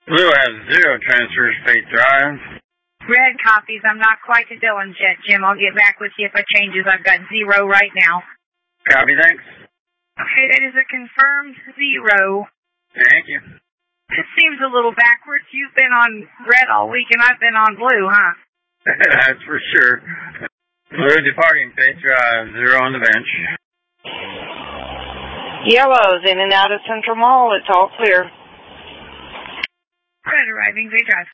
Blue has 0 transfers, Faith Drive. Red copies. I'm not quite to Dillon's yet, Jim. I'll get back with you if it changes. I've got 0 right now. Copy, thanks. Okay, that is a confirmed 0. Thank you. It seems a little backwards. You've been on red all week and I've been on blue, huh? That's for sure. Blue departing, Faith Drive, 0 on the bench. Yellow's in and out of Central Mall. It's all clear. Red arriving, Faith Drive.